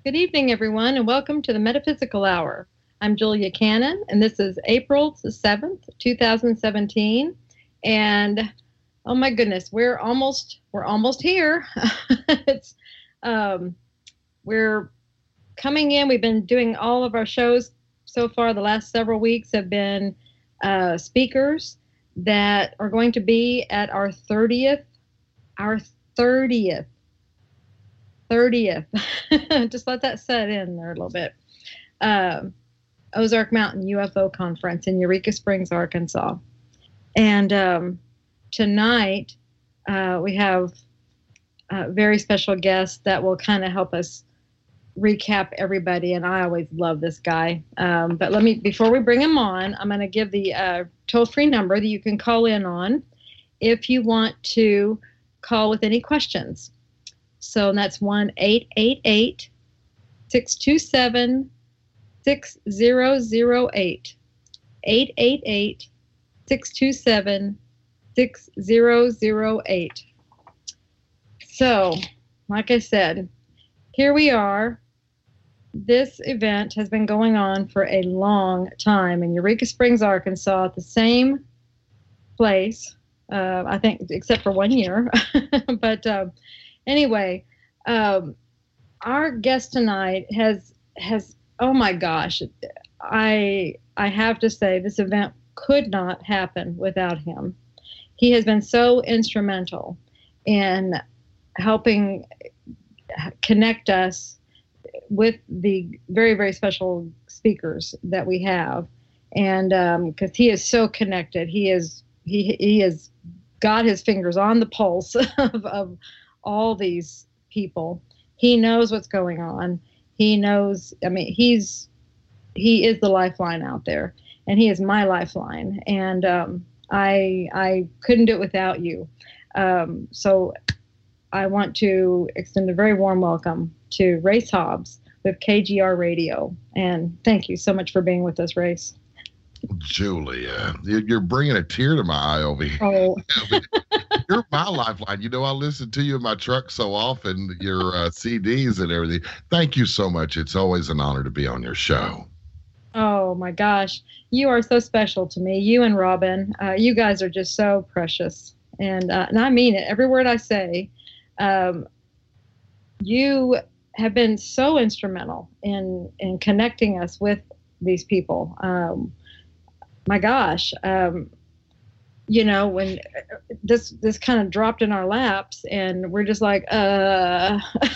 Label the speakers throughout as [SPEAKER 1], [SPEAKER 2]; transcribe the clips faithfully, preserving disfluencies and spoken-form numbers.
[SPEAKER 1] Good evening, everyone, and welcome to the Metaphysical Hour. I'm Julia Cannon, and this is April the seventh, twenty seventeen. And oh my goodness, we're almost we're almost here. it's um, we're coming in. We've been doing all of our shows so far. The last several weeks have been uh, speakers that are going to be at our thirtieth, our thirtieth thirtieth. Just let that set in there a little bit. Uh, Ozark Mountain U F O Conference in Eureka Springs, Arkansas. And um, tonight uh, we have a very special guest that will kind of help us recap everybody. And I always love this guy. Um, but let me, before we bring him on, I'm going to give the uh, toll-free number that you can call in on if you want to call with any questions. So that's one eight eight eight, six two seven, six zero zero eight. eight eight eight, six two seven, six zero zero eight. So, like I said, here we are. This event has been going on for a long time in Eureka Springs, Arkansas, at the same place, uh, I think, except for one year. but uh, Anyway, um, our guest tonight has has oh my gosh, I I have to say this event could not happen without him. He has been so instrumental in helping connect us with the very very special speakers that we have, and because um, he is so connected, he is he he has got his fingers on the pulse of. of all these people. He knows what's going on. He knows, I mean, he's, he is the lifeline out there, and he is my lifeline. And um, I, I couldn't do it without you. Um, so I want to extend a very warm welcome to Race Hobbs with K G R Radio. And thank you so much for being with us, Race.
[SPEAKER 2] Julia, you're bringing a tear to my eye over here.
[SPEAKER 1] Oh.
[SPEAKER 2] You're my lifeline. You know, I listen to you in my truck so often, your uh, C Ds and everything. Thank you so much. It's always an honor to be on your show.
[SPEAKER 1] Oh, my gosh. You are so special to me. You and Robin, uh, you guys are just so precious. And, uh, and I mean it. Every word I say. Um, you have been so instrumental in, in connecting us with these people. Um, my gosh. Um, you know, when this this kind of dropped in our laps, and we're just like, uh,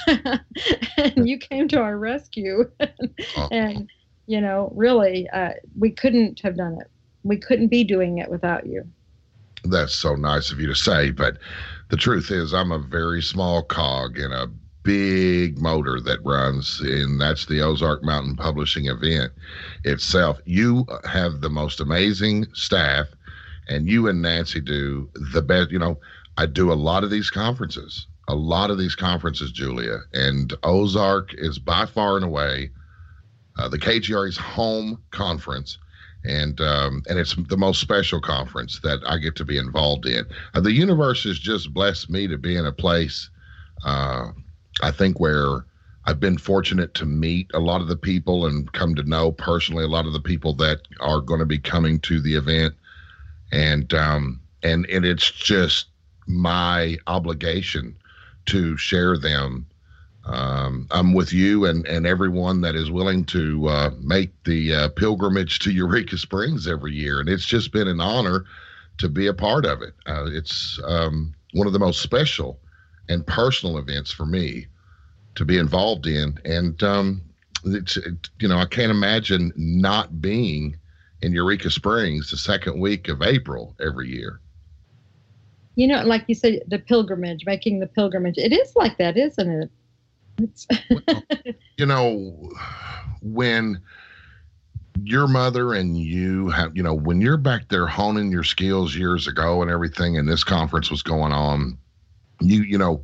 [SPEAKER 1] and you came to our rescue, and you know, really, uh, we couldn't have done it. We couldn't be doing it without you.
[SPEAKER 2] That's so nice of you to say, but the truth is, I'm a very small cog in a big motor that runs, and that's the Ozark Mountain Publishing event itself. You have the most amazing staff. And you and Nancy do the best. You know, I do a lot of these conferences, a lot of these conferences, Julia, and Ozark is by far and away uh, the K G R's home conference, and um, and it's the most special conference that I get to be involved in. Uh, the universe has just blessed me to be in a place, uh, I think, where I've been fortunate to meet a lot of the people and come to know personally a lot of the people that are going to be coming to the event. And um, and and it's just my obligation to share them. Um, I'm with you and, and everyone that is willing to uh, make the uh, pilgrimage to Eureka Springs every year. And it's just been an honor to be a part of it. Uh, it's um, one of the most special and personal events for me to be involved in. And, um, it's, it, you know, I can't imagine not being in Eureka Springs the second week of April every year.
[SPEAKER 1] You know, like you said, the pilgrimage, making the pilgrimage. It is like that, isn't it? It's
[SPEAKER 2] well, you know, when your mother and you have, you know, when you're back there honing your skills years ago and everything, and this conference was going on, you, you know,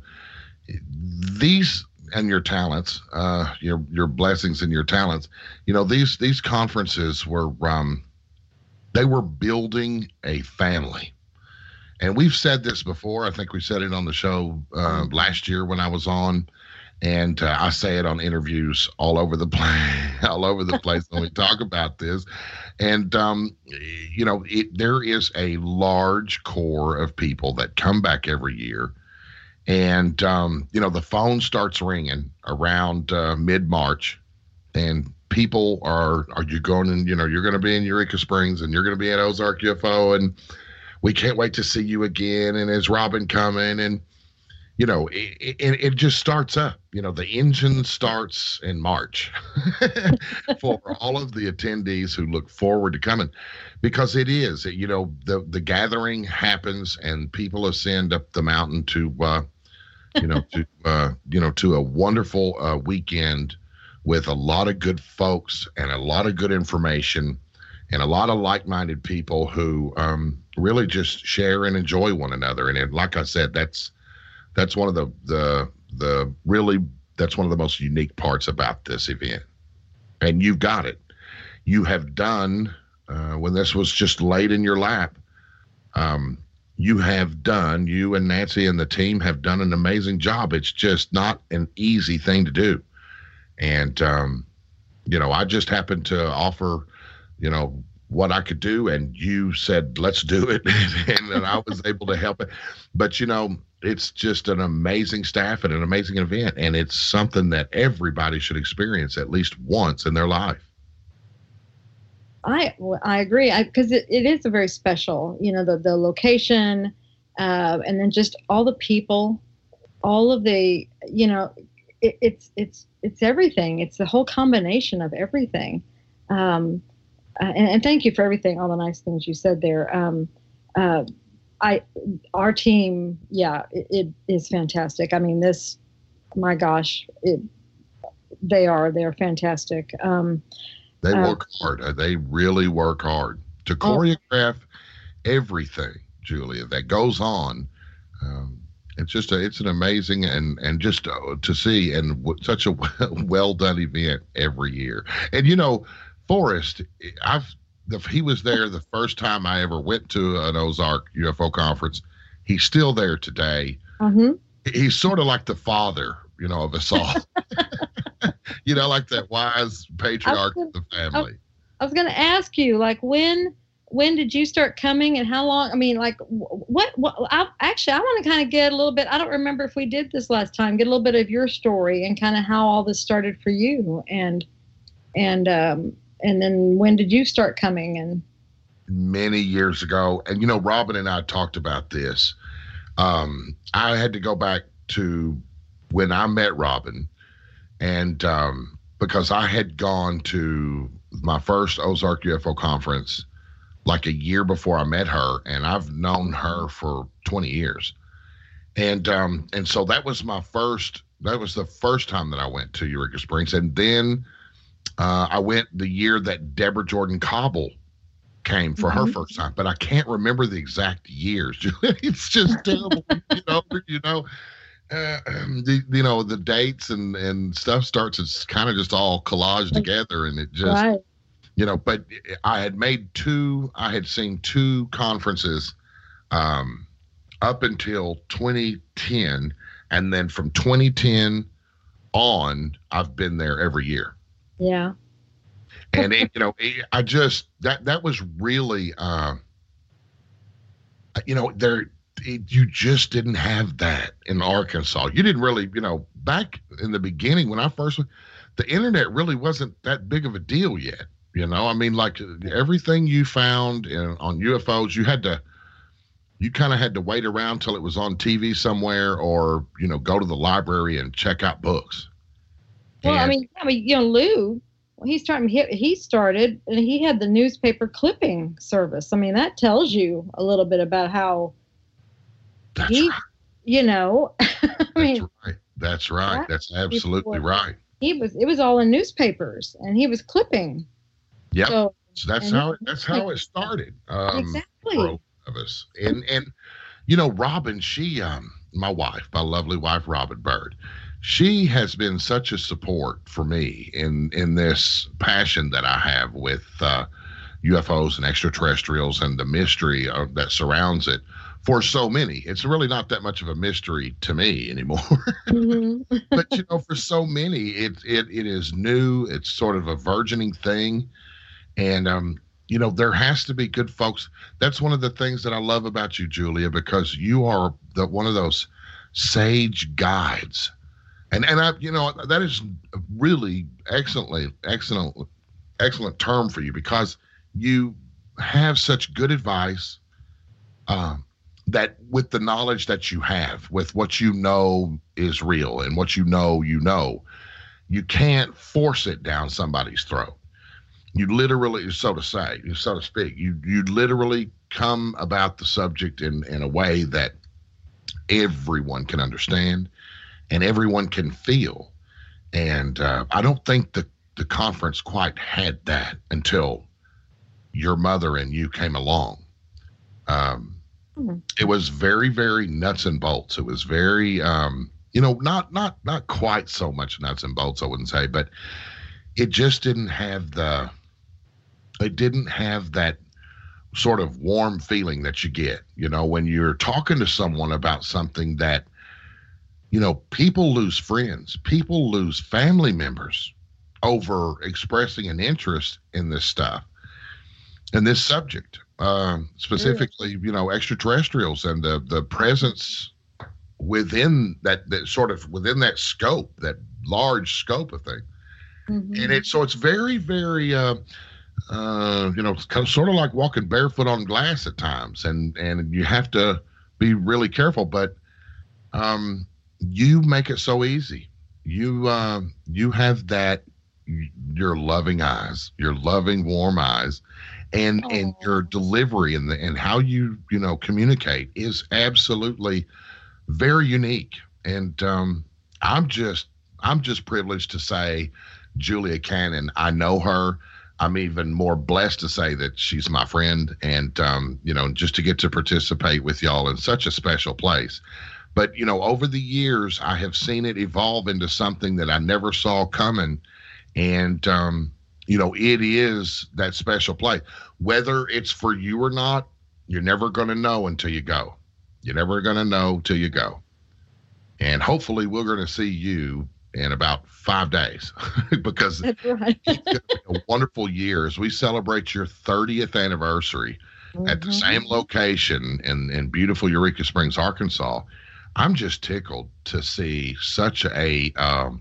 [SPEAKER 2] these and your talents, uh, your your blessings and your talents, you know, these these conferences were, um, they were building a family. And we've said this before. I think we said it on the show uh, last year when I was on. And uh, I say it on interviews all over the place, all over the place when we talk about this. And um, you know, it, there is a large core of people that come back every year, and um, you know, the phone starts ringing around uh, mid March, and people are are you going and you know you're going to be in Eureka Springs and you're going to be at Ozark U F O, and we can't wait to see you again. And is Robin coming? And you know, it, it, it just starts up. You know, the engine starts in March for all of the attendees who look forward to coming, because it is, you know, the, the gathering happens and people ascend up the mountain to, uh, you know, to, uh, you know, to a wonderful uh, weekend with a lot of good folks and a lot of good information and a lot of like-minded people who um, really just share and enjoy one another. And it, like I said, that's, That's one of the, the, the really, that's one of the most unique parts about this event. And you've got it. You have done, uh, when this was just laid in your lap, um, you have done, you and Nancy and the team have done an amazing job. It's just not an easy thing to do. And, um, you know, I just happened to offer, you know, what I could do, and you said, let's do it. And then I was able to help it. But, you know, it's just an amazing staff and an amazing event, and it's something that everybody should experience at least once in their life.
[SPEAKER 1] I I agree, because it, it is a very special, you know, the, the location, uh, and then just all the people, all of the, you know, it, it's it's it's everything. It's the whole combination of everything. Um, uh, and, and thank you for everything, all the nice things you said there. Um, uh, I, our team, yeah, it, it is fantastic. I mean, this, my gosh, it, they are, they're fantastic. Um,
[SPEAKER 2] they
[SPEAKER 1] uh,
[SPEAKER 2] work hard. They really work hard to choreograph oh. everything, Julia, that goes on. Um, it's just a, it's an amazing and, and just uh, to see, and w- such a well done event every year. And, you know, Forrest, I've, The, he was there the first time I ever went to an Ozark U F O conference. He's still there today.
[SPEAKER 1] Mm-hmm.
[SPEAKER 2] He's sort of like the father, you know, of us all. You know, like that wise patriarch
[SPEAKER 1] gonna,
[SPEAKER 2] of the family.
[SPEAKER 1] I was going to ask you, like, when when did you start coming, and how long? I mean, like, what? what I, actually, I want to kind of get a little bit. I don't remember if we did this last time. Get a little bit of your story and kind of how all this started for you, and and. um And then when did you start coming? And
[SPEAKER 2] many years ago. And, you know, Robin and I talked about this. Um, I had to go back to when I met Robin, and um, because I had gone to my first Ozark U F O conference like a year before I met her, and I've known her for twenty years. And um, and so that was my first, that was the first time that I went to Eureka Springs. And then Uh, I went the year that Deborah Jordan Cobble came for mm-hmm. her first time, but I can't remember the exact years. It's just terrible. you know, you know, uh, the, you know, the dates and, and stuff starts, it's kind of just all collaged together, and it just, right. you know, but I had made two, I had seen two conferences um, up until twenty ten. And then from twenty ten on, I've been there every year.
[SPEAKER 1] Yeah.
[SPEAKER 2] And, it, you know, it, I just, that, that was really, uh, you know, there, it, you just didn't have that in Arkansas. You didn't really, you know, back in the beginning when I first went, the internet really wasn't that big of a deal yet. You know, I mean, like everything you found in, on U F Os, you had to, you kind of had to wait around till it was on T V somewhere, or, you know, go to the library and check out books.
[SPEAKER 1] Well, and, I mean, I mean, you know, Lou, he started, he, he started, and he had the newspaper clipping service. I mean, that tells you a little bit about how
[SPEAKER 2] that's
[SPEAKER 1] he,
[SPEAKER 2] right.
[SPEAKER 1] you know, I
[SPEAKER 2] that's
[SPEAKER 1] mean,
[SPEAKER 2] right. That's right. That's absolutely right.
[SPEAKER 1] He was, it was all in newspapers, and he was clipping.
[SPEAKER 2] Yep. So, so that's how it, that's how it started. Um,
[SPEAKER 1] exactly.
[SPEAKER 2] For of us. And, and, you know, Robin, she, um, my wife, my lovely wife, Robin Bird, she has been such a support for me in, in this passion that I have with, uh, U F Os and extraterrestrials and the mystery uh, that surrounds it for so many. It's really not that much of a mystery to me anymore. Mm-hmm. But, you know, for so many, it, it, it is new. It's sort of a burgeoning thing. And, um, you know, there has to be good folks. That's one of the things that I love about you, Julia, because you are the, one of those sage guides. And, and I, you know, that is a really excellently, excellent, excellent term for you, because you have such good advice, um, that with the knowledge that you have, with what you know is real and what you know, you know, you can't force it down somebody's throat. You literally, so to say, so to speak, you you literally come about the subject in, in a way that everyone can understand and everyone can feel. And uh, I don't think the, the conference quite had that until your mother and you came along. Um, It was very, very nuts and bolts. It was very, um, you know, not not not quite so much nuts and bolts, I wouldn't say, but it just didn't have the, it didn't have that sort of warm feeling that you get, you know, when you're talking to someone about something that, you know, people lose friends, people lose family members over expressing an interest in this stuff and this subject. Um, specifically, you know, extraterrestrials and the the presence within that, that sort of within that scope, that large scope of thing. Mm-hmm. And it's, so it's very, very, uh, uh, you know, it's kind of sort of like walking barefoot on glass at times, and, and you have to be really careful, but, um, you make it so easy. You, uh, you have that, your loving eyes, your loving, warm eyes, and, Aww. and your delivery and the, and how you, you know, communicate is absolutely very unique. And, um, I'm just, I'm just privileged to say Julia Cannon, I know her. I'm even more blessed to say that she's my friend, and, um, you know, just to get to participate with y'all in such a special place. But, you know, over the years, I have seen it evolve into something that I never saw coming. And, um, you know, it is that special place. Whether it's for you or not, you're never going to know until you go. You're never going to know till you go. And hopefully we're going to see you in about five days because That's right. It's going to be a wonderful year as we celebrate your thirtieth anniversary mm-hmm. at the same location in, in beautiful Eureka Springs, Arkansas. I'm just tickled to see such a um,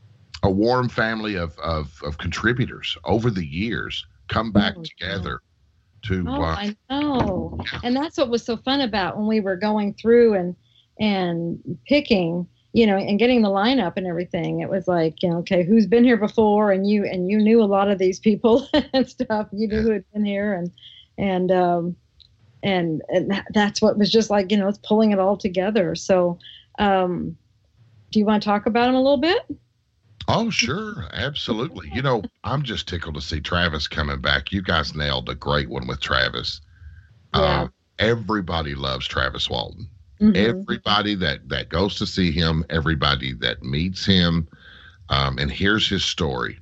[SPEAKER 2] a warm family of, of, of contributors over the years come back oh, together to.
[SPEAKER 1] Oh,
[SPEAKER 2] uh,
[SPEAKER 1] I know. Yeah. And that's what was so fun about when we were going through and, and picking, you know, and getting the lineup and everything. It was like, you know, okay, who's been here before? And you, and you knew a lot of these people and stuff. You knew who had been here, and, and, um, and, and that's what was just like, you know, it's pulling it all together. So, um, do you want to talk about them a little bit?
[SPEAKER 2] Oh, sure. Absolutely. You know, I'm just tickled to see Travis coming back. You guys nailed a great one with Travis. Yeah. Um, everybody loves Travis Walton. Mm-hmm. Everybody that, that goes to see him, everybody that meets him, um, and hears his story.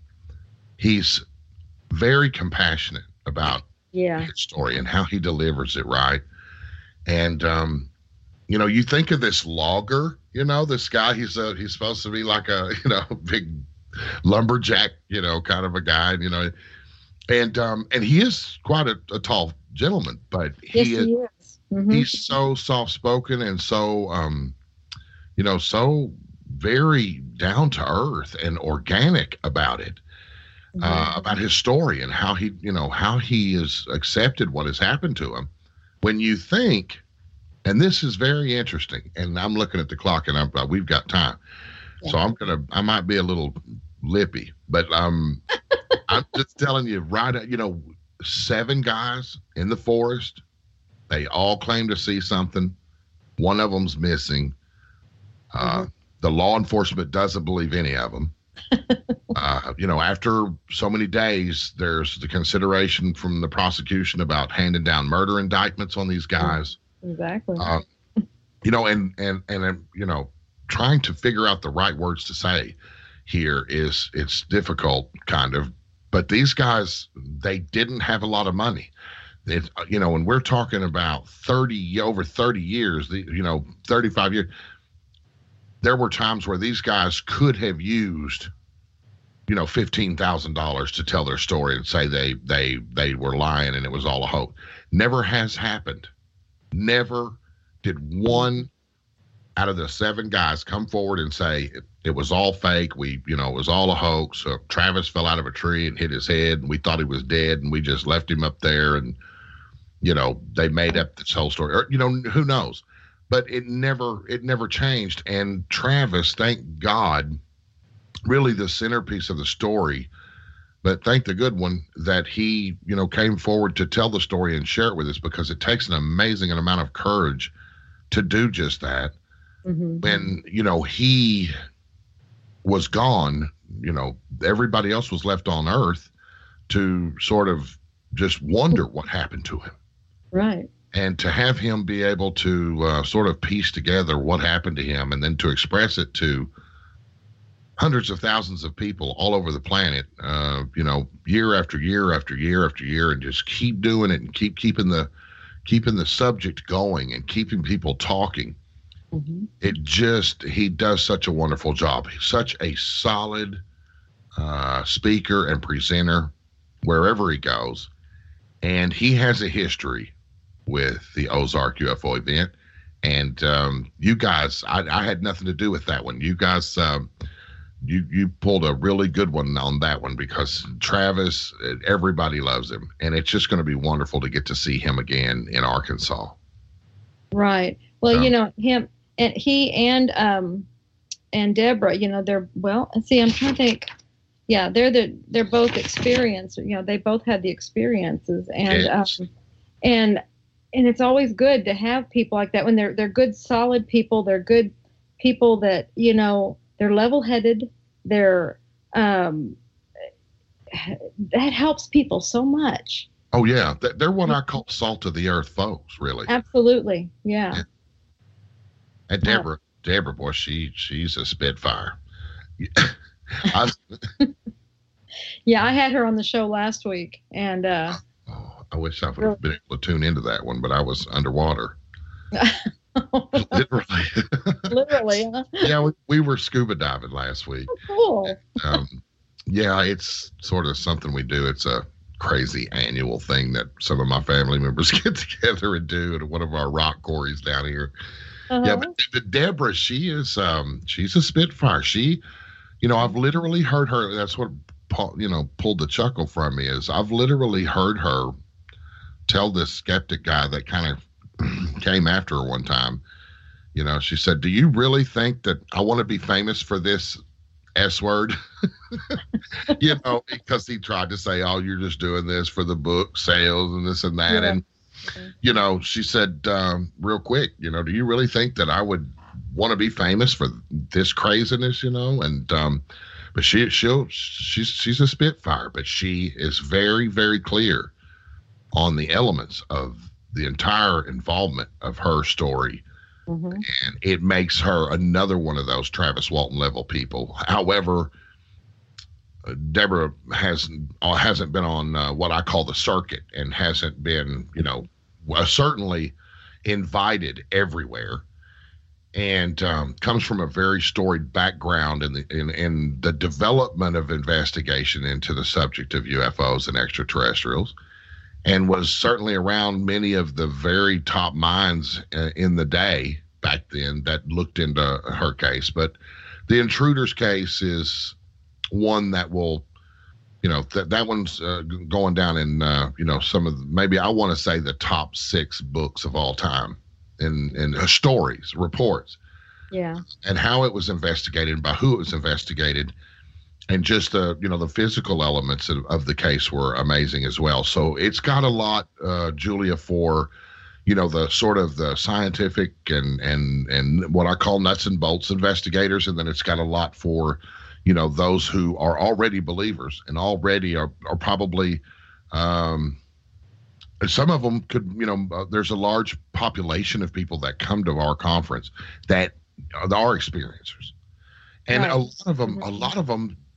[SPEAKER 2] He's very compassionate about yeah. his story and how he delivers it, right? And, um, you know, you think of this logger, you know, this guy, he's a, he's supposed to be like a, you know, big lumberjack, you know, kind of a guy, you know, and, um, and he is quite a, a tall gentleman, but he, yes, is, he is. Mm-hmm. He's so soft-spoken and so, um, you know, so very down to earth and organic about it, mm-hmm. uh, about his story and how he, you know, how he has accepted what has happened to him. When you think, and this is very interesting, and I'm looking at the clock and I'm, uh, we've got time. Yeah. So I'm going to, I might be a little lippy, but um, I'm just telling you right, you know, seven guys in the forest, they all claim to see something. One of them's missing. Uh, mm-hmm. The law enforcement doesn't believe any of them. uh, you know, after so many days, there's the consideration from the prosecution about handing down murder indictments on these guys.
[SPEAKER 1] Exactly.
[SPEAKER 2] Uh, you know, and, and, and, um, you know, trying to figure out the right words to say here is, it's difficult kind of, But these guys, they didn't have a lot of money. It, you know, when we're talking about thirty, over thirty years, the, you know, thirty-five years, there were times where these guys could have used, you know, fifteen thousand dollars to tell their story and say they, they, they were lying and it was all a hoax. Never has happened. Never did one out of the seven guys come forward and say it, it was all fake. We, you know, it was all a hoax. Uh, Travis fell out of a tree and hit his head and we thought he was dead and we just left him up there and, you know, they made up this whole story, or, you know, who knows, but it never, it never changed. And Travis, thank God, really the centerpiece of the story, but thank the good one that he, you know, came forward to tell the story and share it with us, because it takes an amazing amount of courage to do just that. Mm-hmm. When, you know, he was gone, you know, everybody else was left on Earth to sort of just wonder what happened to him.
[SPEAKER 1] Right.
[SPEAKER 2] And to have him be able to uh, sort of piece together what happened to him and then to express it to hundreds of thousands of people all over the planet, uh, you know, year after year after year after year, and just keep doing it and keep keeping the keeping the subject going and keeping people talking. Mm-hmm. It just, he does such a wonderful job. He's such a solid uh, speaker and presenter wherever he goes. And he has a history with the Ozark U F O event. And um, you guys, I, I had nothing to do with that one. You guys, um, you you pulled a really good one on that one, because Travis, everybody loves him. And it's just going to be wonderful to get to see him again in Arkansas.
[SPEAKER 1] Right. Well, um, you know, him and he and um and Deborah, you know, they're, well, see, I'm trying to think. Yeah, they're the they're both experienced. You know, they both had the experiences, and yes. um, and and it's always good to have people like that when they're they're good, solid people. They're good people that, you know, they're level-headed. They're um, that helps people so much.
[SPEAKER 2] Oh yeah, they're what I call salt of the earth folks, really.
[SPEAKER 1] Absolutely, yeah. yeah.
[SPEAKER 2] And Deborah, yeah. Deborah, boy, she she's a spitfire. I,
[SPEAKER 1] yeah, I had her on the show last week, and uh,
[SPEAKER 2] oh, I wish I would have been able to tune into that one, but I was underwater. Literally.
[SPEAKER 1] Literally, huh?
[SPEAKER 2] Yeah, we, we were scuba diving last week.
[SPEAKER 1] Oh, cool.
[SPEAKER 2] Um, yeah, it's sort of something we do. It's a crazy annual thing that some of my family members get together and do at one of our rock quarries down here. Uh-huh. Yeah, but, but Deborah, she is, um, she's a spitfire. She, you know, I've literally heard her. That's what, you know, pulled the chuckle from me, is I've literally heard her tell this skeptic guy that kind of came after her one time. You know, she said, "Do you really think that I want to be famous for this S word?" You know, because he tried to say, "Oh, you're just doing this for the book sales and this and that." Yeah. And, you know, she said, um, real quick, you know, "Do you really think that I would want to be famous for this craziness?" You know, and, um, but she, she'll, she's, she's a spitfire, but she is very, very clear on the elements of the entire involvement of her story. Mm-hmm. And it makes her another one of those Travis Walton level people. However, Deborah hasn't uh, hasn't been on uh, what I call the circuit, and hasn't been, you know, uh, certainly invited everywhere, and um, comes from a very storied background in the in, in the development of investigation into the subject of U F Os and extraterrestrials, and was certainly around many of the very top minds uh, in the day back then that looked into her case. But the Intruders case is one that will, you know, that that one's uh, going down in, uh, you know, some of the, maybe I want to say the top six books of all time in, in uh, stories, reports.
[SPEAKER 1] Yeah. And
[SPEAKER 2] how it was investigated, by who it was investigated. And just the, you know, the physical elements of, of the case were amazing as well. So it's got a lot, uh, Julia, for, you know, the sort of the scientific and, and, and what I call nuts and bolts investigators. And then it's got a lot for, you know, those who are already believers and already are, are probably, um, some of them could, you know, uh, there's a large population of people that come to our conference that are experiencers. And right. a lot of them, a lot of them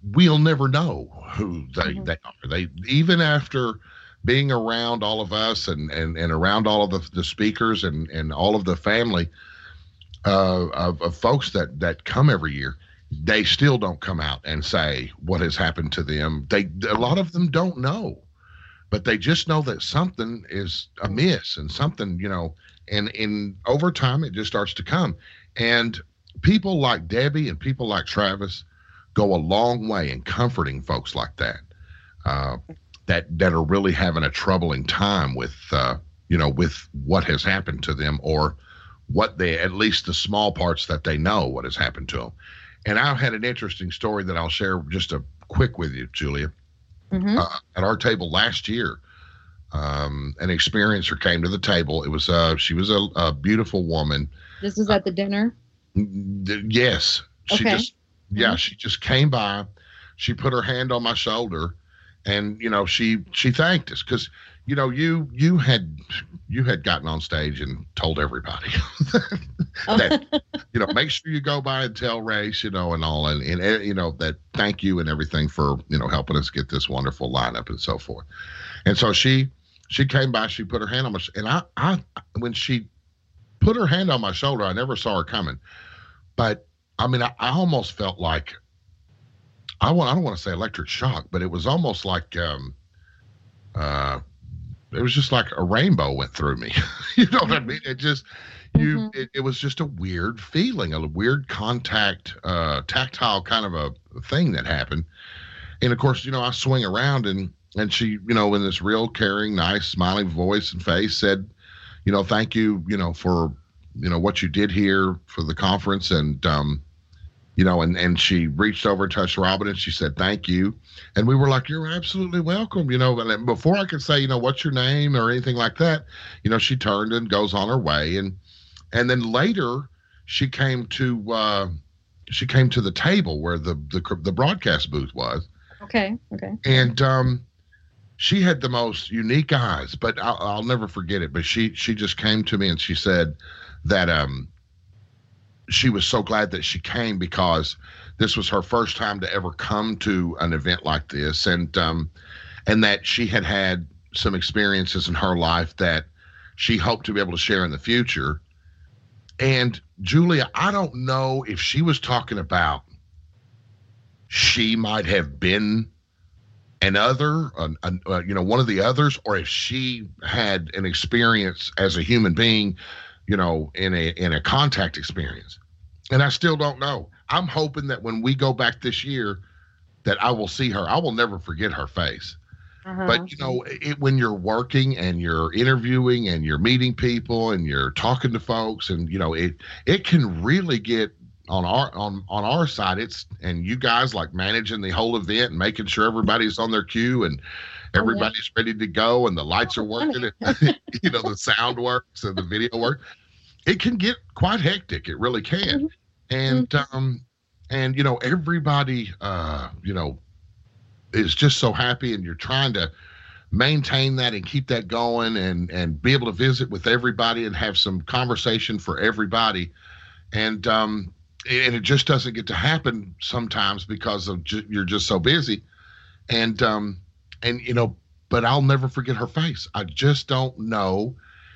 [SPEAKER 2] we'll never know who they,
[SPEAKER 1] Mhm.
[SPEAKER 2] they are. They, even after being around all of us and, and, and around all of the, the speakers and, and all of the family uh, of, of folks that, that come every year, they still don't come out and say what has happened to them. They, a lot of them don't know, but they just know that something is amiss and something, you know, and in over time, it just starts to come. And people like Debbie and people like Travis go a long way in comforting folks like that, uh, that, that are really having a troubling time with, uh, you know, with what has happened to them, or what they, at least the small parts that they know what has happened to them. And I had an interesting story that I'll share just a quick with you, Julia.
[SPEAKER 1] Mhm.
[SPEAKER 2] Uh, at our table last year, um, an experiencer came to the table. It was uh, she was a, a beautiful woman.
[SPEAKER 1] This was at the dinner.
[SPEAKER 2] D- Yes, she
[SPEAKER 1] Okay.
[SPEAKER 2] just yeah,
[SPEAKER 1] Mhm.
[SPEAKER 2] she just came by. She put her hand on my shoulder, and you know she she thanked us because you know you you had you had gotten on stage and told everybody that you know make sure you go by and tell Race, you know, and all, and, and eh, you know that thank you and everything for you know helping us get this wonderful lineup and so forth. And so she she came by, she put her hand on my sh- and I I when she put her hand on my shoulder, I never saw her coming, but I mean I, I almost felt like I want I don't want to say electric shock, but it was almost like um uh it was just like a rainbow went through me. You know what I mean? It just you
[SPEAKER 1] Mhm.
[SPEAKER 2] it, it was just a weird feeling, a weird contact, uh tactile kind of a thing that happened. And of course, you know, I swing around and and she, you know, in this real caring, nice, smiling voice and face said, you know, thank you, you know, for you know what you did here for the conference. And um you know, and, and she reached over and touched Robin and she said, thank you. And we were like, you're absolutely welcome. You know, and then before I could say, you know, what's your name or anything like that, you know, she turned and goes on her way. And, and then later she came to, uh, she came to the table where the, the, the broadcast booth was.
[SPEAKER 1] Okay. Okay.
[SPEAKER 2] And, um, she had the most unique eyes, but I'll, I'll never forget it. But she, she just came to me and she said that, um, she was so glad that she came because this was her first time to ever come to an event like this, and um, and that she had had some experiences in her life that she hoped to be able to share in the future. And Julia, I don't know if she was talking about she might have been an other, an, an, uh, you know, one of the others, or if she had an experience as a human being, you know, in a in a contact experience. And I still don't know. I'm hoping that when we go back this year, that I will see her. I will never forget her face.
[SPEAKER 1] Uh-huh.
[SPEAKER 2] But you know, it, when you're working and you're interviewing and you're meeting people and you're talking to folks, and you know, it it can really get on our on on our side. It's and you guys like managing the whole event and making sure everybody's on their cue and
[SPEAKER 1] Oh, yeah.
[SPEAKER 2] everybody's ready to go and the lights are working and you know the sound works and the video works. It can get quite hectic. It really can.
[SPEAKER 1] Mhm.
[SPEAKER 2] And um and you know everybody uh you know is just so happy, and you're trying to maintain that and keep that going and and be able to visit with everybody and have some conversation for everybody. And um and it just doesn't get to happen sometimes because of ju- you're just so busy. And um and you know but I'll never forget her face. I just don't know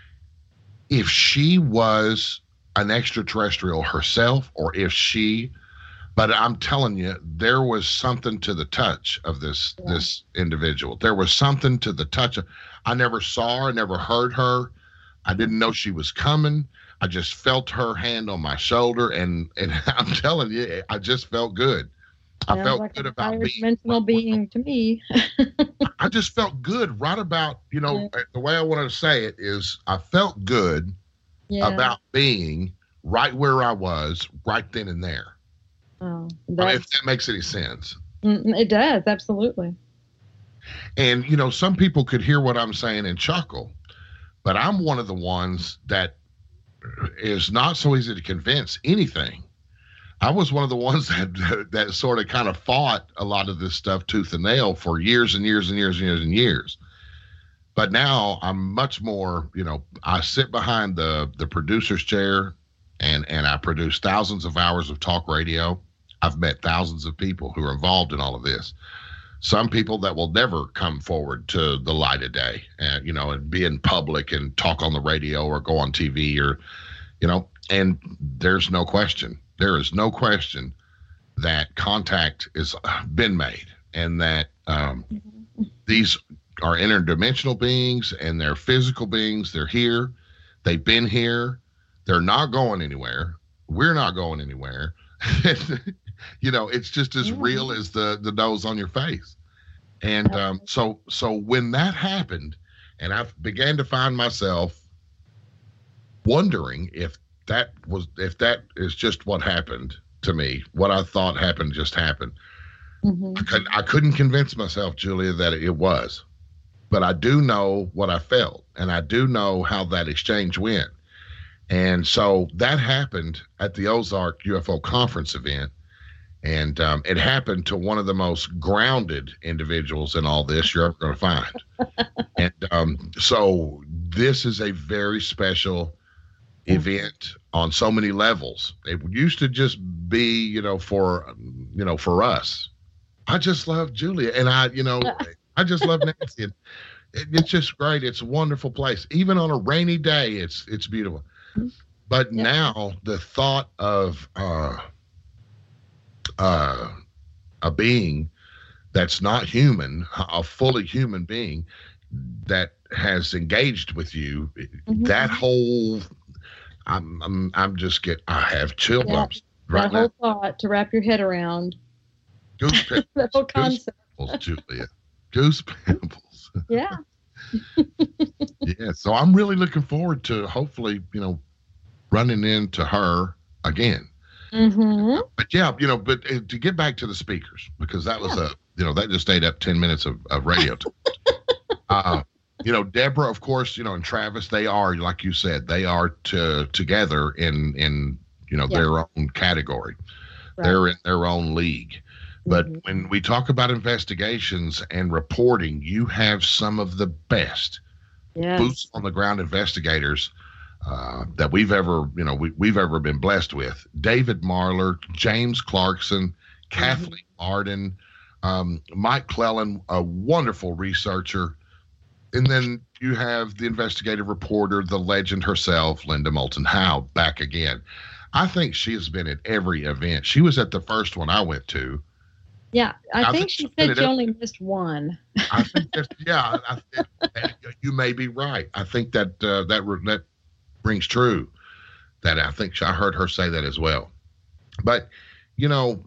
[SPEAKER 2] if she was an extraterrestrial herself or if she, but I'm telling you, there was something to the touch of this
[SPEAKER 1] Yeah.
[SPEAKER 2] this individual. There was something to the touch of, I never saw her, never heard her. I didn't know she was coming. I just felt her hand on my shoulder, and and I'm telling you, I just felt good. I
[SPEAKER 1] Sounds
[SPEAKER 2] felt
[SPEAKER 1] like
[SPEAKER 2] good
[SPEAKER 1] a
[SPEAKER 2] about
[SPEAKER 1] higher
[SPEAKER 2] being.
[SPEAKER 1] dimensional being to me.
[SPEAKER 2] I just felt good right about, you know,
[SPEAKER 1] Yeah.
[SPEAKER 2] the way I want to say it is I felt good
[SPEAKER 1] Yeah.
[SPEAKER 2] about being right where I was right then and there.
[SPEAKER 1] Oh,
[SPEAKER 2] I mean,
[SPEAKER 1] that's,
[SPEAKER 2] if that makes any sense.
[SPEAKER 1] mm, it does, absolutely.
[SPEAKER 2] And, you know, some people could hear what I'm saying and chuckle, but I'm one of the ones that is not so easy to convince anything. I was one of the ones that that sort of kind of fought a lot of this stuff tooth and nail for years and years and years and years and years. But now I'm much more, you know, I sit behind the the producer's chair and and I produce thousands of hours of talk radio. I've met thousands of people who are involved in all of this. Some people that will never come forward to the light of day and, you know, and be in public and talk on the radio or go on T V or, you know, and there's no question. There is no question that contact has been made and that um, these are interdimensional beings and they're physical beings. They're here. They've been here. They're not going anywhere. We're not going anywhere. You know, it's just as real as the, the nose on your face. And um, so so when that happened, and I began to find myself wondering if that was if that is just what happened to me, what I thought happened just happened. Mm-hmm. I, could, I couldn't convince myself, Julia, that it was. But I do know what I felt, and I do know how that exchange went. And so that happened at the Ozark U F O conference event. And um, it happened to one of the most grounded individuals in all this you're ever going to find. And um, so this is a very special event on so many levels. It used to just be, you know, for, you know, for us. I just love Julia. And I, you know, I just love Nancy. And it, it's just great. It's a wonderful place. Even on a rainy day, it's it's beautiful. But yeah. Now the thought of uh, uh, a being that's not human, a fully human being that has engaged with you, mm-hmm. that whole, I'm, I'm, I'm just get, I have chill bumps
[SPEAKER 1] yeah, right that now. Whole thought to wrap your head around.
[SPEAKER 2] Goose pimples.
[SPEAKER 1] The whole concept.
[SPEAKER 2] Goose pimples, Julia. Goose pimples.
[SPEAKER 1] Yeah.
[SPEAKER 2] Yeah. So I'm really looking forward to hopefully, you know, running into her again.
[SPEAKER 1] Mm-hmm.
[SPEAKER 2] But yeah, you know, but uh, to get back to the speakers, because that was yeah. a, you know, that just stayed up ten minutes of, of radio time. uh, you know, Deborah, of course, you know, and Travis, they are, like you said, they are to, together in, in, you know, yeah. their own category. Right. They're in their own league. But mm-hmm. when we talk about investigations and reporting, you have some of the best yes. boots on the ground investigators Uh, that we've ever, you know, we, we've ever been blessed with. David Marler, James Clarkson, Kathleen mm-hmm. Arden, um, Mike Clellan, a wonderful researcher. And then you have the investigative reporter, the legend herself, Linda Moulton Howe, back again. I think she has been at every event. She was at the first one I went to.
[SPEAKER 1] Yeah, I, I think, think she said she only missed one.
[SPEAKER 2] I think that's, yeah, I, I, you may be right. I think that uh, that that rings true. That I think I heard her say that as well. But, you know,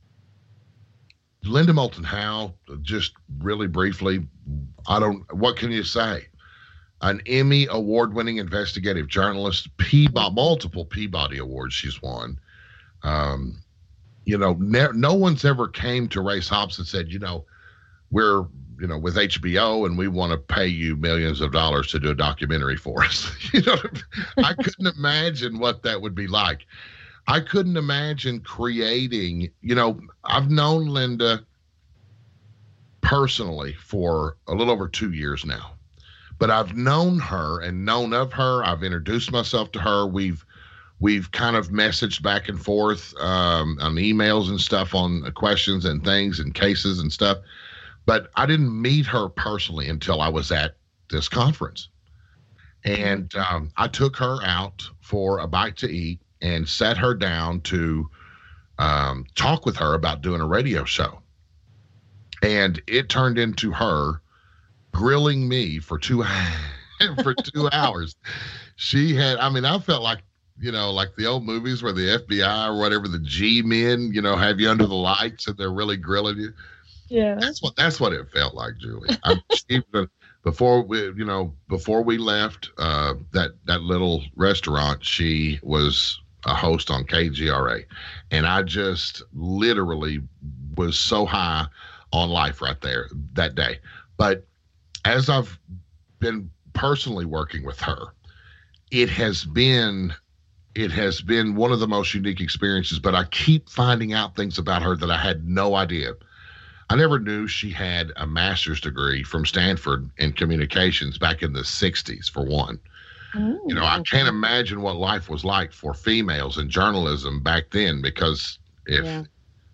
[SPEAKER 2] Linda Moulton Howe, just really briefly, I don't, what can you say? An Emmy award-winning investigative journalist, Peabody, multiple Peabody awards she's won. Um, you know, ne- no one's ever came to Ray Hobbs and said, you know, we're, you know, with H B O and we want to pay you millions of dollars to do a documentary for us. You know, I couldn't imagine what that would be like. I couldn't imagine creating, you know, I've known Linda personally for a little over two years now, but I've known her and known of her. I've introduced myself to her. We've, we've kind of messaged back and forth um, on emails and stuff on questions and things and cases and stuff. But I didn't meet her personally until I was at this conference. And um, I took her out for a bite to eat and sat her down to um, talk with her about doing a radio show. And it turned into her grilling me for two, for two hours. She had, I mean, I felt like, you know, like the old movies where the F B I or whatever, the G men, you know, have you under the lights and they're really grilling you.
[SPEAKER 1] Yeah,
[SPEAKER 2] that's what that's what it felt like, Julie. I, even before we, you know, before we left uh, that that little restaurant, she was a host on K G R A, and I just literally was so high on life right there that day. But as I've been personally working with her, it has been it has been one of the most unique experiences. But I keep finding out things about her that I had no idea. I never knew she had a master's degree from Stanford in communications back in the sixties, for one. Mm, you know, I can't imagine what life was like for females in journalism back then, because if, yeah.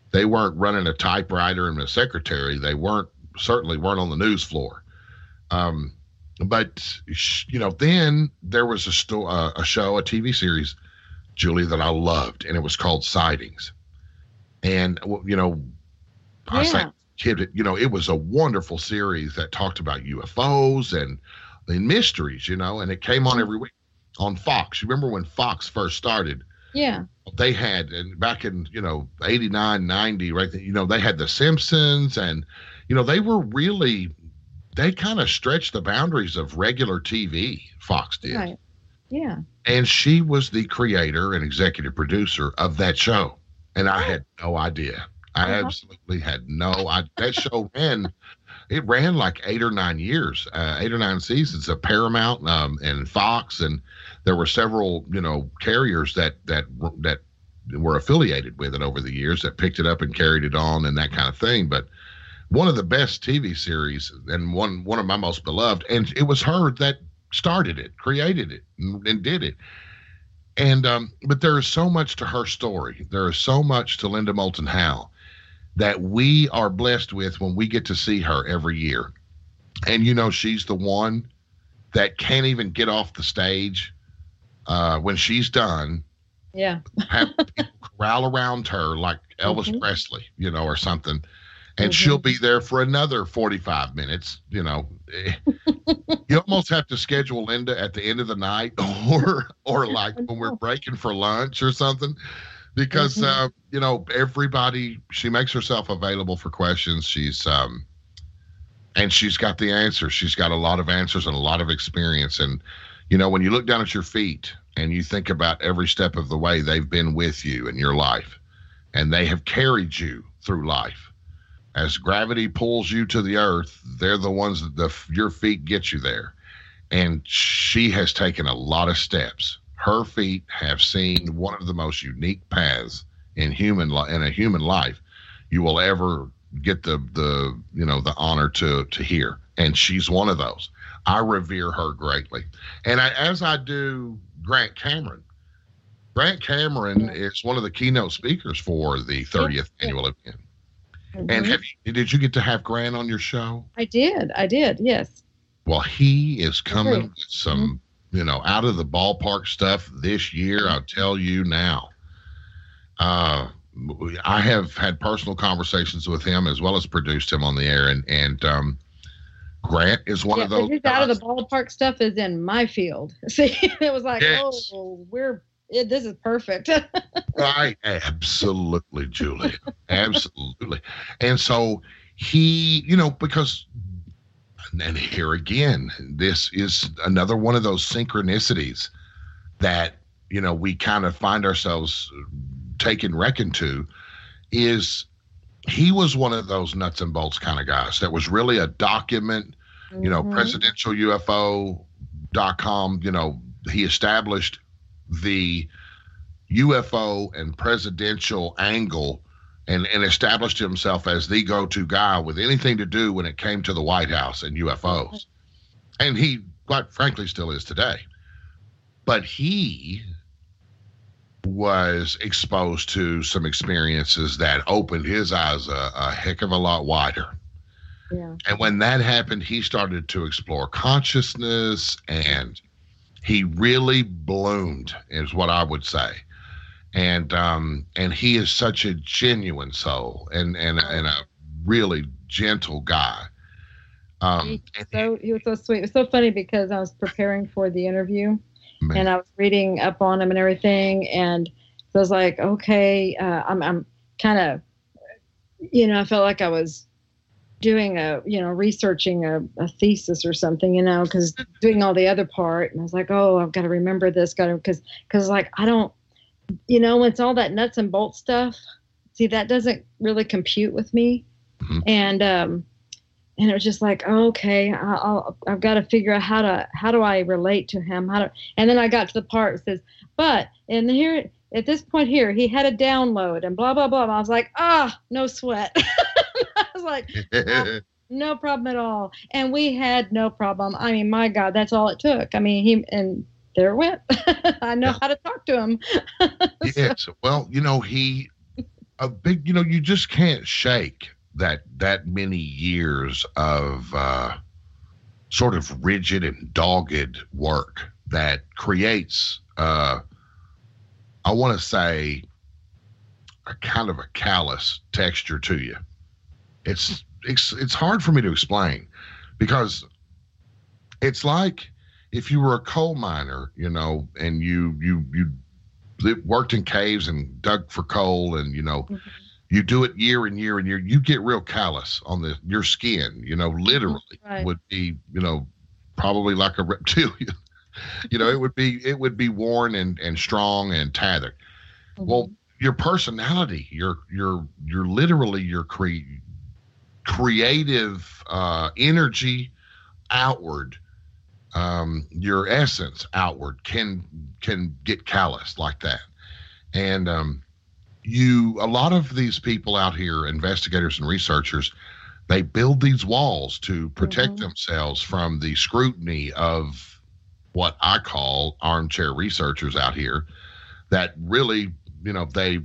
[SPEAKER 2] They weren't running a typewriter and a secretary. They weren't certainly weren't on the news floor. Um, but you know, then there was a, sto- uh, a show, a T V series, Julie, that I loved, and it was called Sightings. And you know, I say,
[SPEAKER 1] Yeah.
[SPEAKER 2] kid, you know, it was a wonderful series that talked about U F Os and the mysteries, you know, and it came on every week on Fox. You remember when Fox first started?
[SPEAKER 1] Yeah.
[SPEAKER 2] They had, and back in, you know, eighty-nine, ninety, right? You know, they had The Simpsons, and, you know, they were really, they kind of stretched the boundaries of regular T V, Fox did.
[SPEAKER 1] Right. Yeah.
[SPEAKER 2] And she was the creator and executive producer of that show. And I had no idea. I
[SPEAKER 1] Uh-huh.
[SPEAKER 2] absolutely had no idea. That show ran, it ran like eight or nine years, uh, eight or nine seasons of Paramount um, and Fox. And there were several, you know, carriers that, that, that were affiliated with it over the years that picked it up and carried it on and that kind of thing. But one of the best T V series and one, one of my most beloved, and it was her that started it, created it, and, and did it. And, um, but there is so much to her story. There is so much to Linda Moulton Howe that we are blessed with when we get to see her every year. And, you know, she's the one that can't even get off the stage uh, when she's done.
[SPEAKER 1] Yeah.
[SPEAKER 2] Have people corral around her like Elvis
[SPEAKER 1] Mhm.
[SPEAKER 2] Presley, you know, or something. And
[SPEAKER 1] Mhm.
[SPEAKER 2] she'll be there for another forty-five minutes, you know. You almost have to schedule Linda at the end of the night or or like when we're breaking for lunch or something. Because,
[SPEAKER 1] Mhm.
[SPEAKER 2] uh, you know, everybody, she makes herself available for questions. She's, um, and she's got the answers. She's got a lot of answers and a lot of experience. And, you know, when you look down at your feet and you think about every step of the way they've been with you in your life and they have carried you through life. As gravity pulls you to the earth, they're the ones that the, your feet get you there. And she has taken a lot of steps. Her feet have seen one of the most unique paths in human li- in a human life you will ever get the the you know the honor to to hear, and she's one of those. I revere her greatly, and I, as I do Grant Cameron. Grant Cameron
[SPEAKER 1] Yeah.
[SPEAKER 2] is one of the keynote speakers for the thirtieth
[SPEAKER 1] Yeah.
[SPEAKER 2] annual event.
[SPEAKER 1] Mhm.
[SPEAKER 2] And have you, did you get to have Grant on your show?
[SPEAKER 1] I did. I did. Yes.
[SPEAKER 2] Well, he is coming
[SPEAKER 1] Great.
[SPEAKER 2] with some, you know, out of the ballpark stuff this year. I'll tell you now. Uh, I have had personal conversations with him as well as produced him on the air, and and um, Grant is one
[SPEAKER 1] Yeah,
[SPEAKER 2] of those.
[SPEAKER 1] but his out of
[SPEAKER 2] guys-
[SPEAKER 1] the ballpark stuff is in my field. See, it was like,
[SPEAKER 2] Yes.
[SPEAKER 1] oh, we're it, this is perfect.
[SPEAKER 2] Right, absolutely, Julie, absolutely. And so he, you know, because, and here again, this is another one of those synchronicities that, you know, we kind of find ourselves taking reckon to, is he was one of those nuts and bolts kind of guys that was really a document, you know,
[SPEAKER 1] Mhm.
[SPEAKER 2] presidential U F O dot com, you know, he established the U F O and presidential angle and, and established himself as the go-to guy with anything to do when it came to the White House and U F Os. And he, quite frankly, still is today. But he was exposed to some experiences that opened his eyes a, a heck of a lot wider.
[SPEAKER 1] Yeah.
[SPEAKER 2] And when that happened, he started to explore consciousness, and he really bloomed, is what I would say. And um, and he is such a genuine soul and and and a really gentle guy. Um, and
[SPEAKER 1] So he was so sweet. It was so funny because I was preparing for the interview
[SPEAKER 2] man,
[SPEAKER 1] and I was reading up on him and everything, and so I was like, okay, uh, I'm I'm kind of, you know, I felt like I was doing a, you know, researching a, a thesis or something, you know, because doing all the other part, and I was like, oh, I've got to remember this, got to, because because like I don't, you know, when it's all that nuts and bolts stuff, see, that doesn't really compute with me,
[SPEAKER 2] Mhm.
[SPEAKER 1] and um. And it was just like, oh, okay, I'll, I've got to figure out how to, how do I relate to him? How to, and then I got to the part that says, but in here, at this point here, he had a download and blah, blah, blah. And I was like, ah, no sweat. I was like, uh, no problem at all. And we had no problem. I mean, my God, that's all it took. I mean, he, and there it went. I know
[SPEAKER 2] Yeah.
[SPEAKER 1] how to talk to him.
[SPEAKER 2] yes. Well, you know, he, a big, you know, you just can't shake that that many years of uh, sort of rigid and dogged work that creates, uh, I want to say, a kind of a callous texture to you. It's it's it's hard for me to explain because it's like if you were a coal miner, you know, and you you you lived, worked in caves and dug for coal, and you know, mm-hmm. you do it year and year and year, you get real callous on the your skin, you know, literally right. would be, you know, probably like a reptilian. You know, it would be it would be worn and and strong and tethered. Mm-hmm. Well, your personality, your your your literally your cre- creative uh, energy outward, um, your essence outward can can get calloused like that. And um, you, a lot of these people out here, investigators and researchers, they build these walls to protect mm-hmm. themselves from the scrutiny of what I call armchair researchers out here that really, you know, they,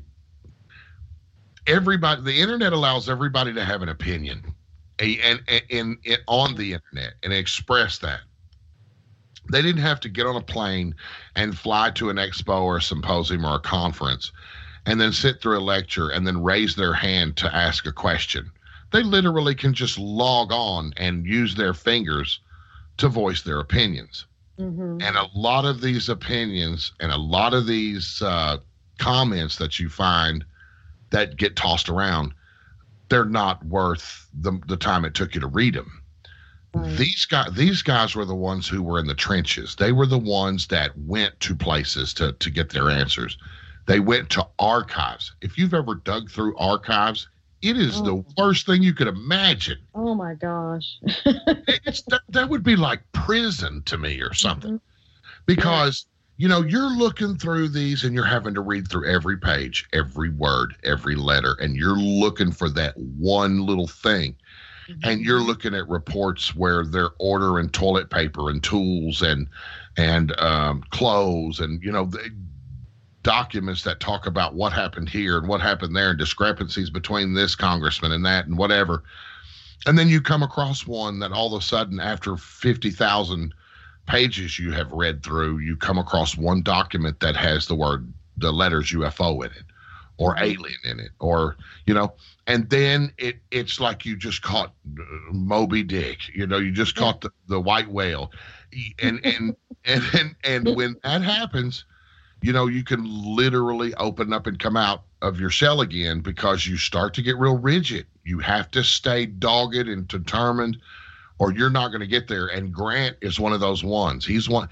[SPEAKER 2] everybody, the internet allows everybody to have an opinion and, and, and, and on the internet and express that. They didn't have to get on a plane and fly to an expo or a symposium or a conference and then sit through a lecture and then raise their hand to ask a question. They literally can just log on and use their fingers to voice their opinions. Mm-hmm. And a lot of these opinions and a lot of these uh, comments that you find that get tossed around, they're not worth the, the time it took you to read them. Right. These guys, these guys were the ones who were in the trenches. They were the ones that went to places to, to get their answers. They went to archives. If you've ever dug through archives, it is oh. the worst thing you could imagine.
[SPEAKER 1] Oh my gosh.
[SPEAKER 2] it's, that, that would be like prison to me or something. Mm-hmm. Because, yeah. you know, you're looking through these and you're having to read through every page, every word, every letter, and you're looking for that one little thing. Mm-hmm. And you're looking at reports where they're ordering toilet paper and tools and and um, clothes and, you know, the documents that talk about what happened here and what happened there and discrepancies between this congressman and that and whatever. And then you come across one that all of a sudden, after fifty thousand pages you have read through, you come across one document that has the word, the letters U F O in it or alien in it, or, you know, and then it it's like you just caught Moby Dick, you know, you just caught the, the white whale. And, and, and, and, and when that happens, you know, you can literally open up and come out of your shell again because you start to get real rigid. You have to stay dogged and determined or you're not going to get there. And Grant is one of those ones. He's one,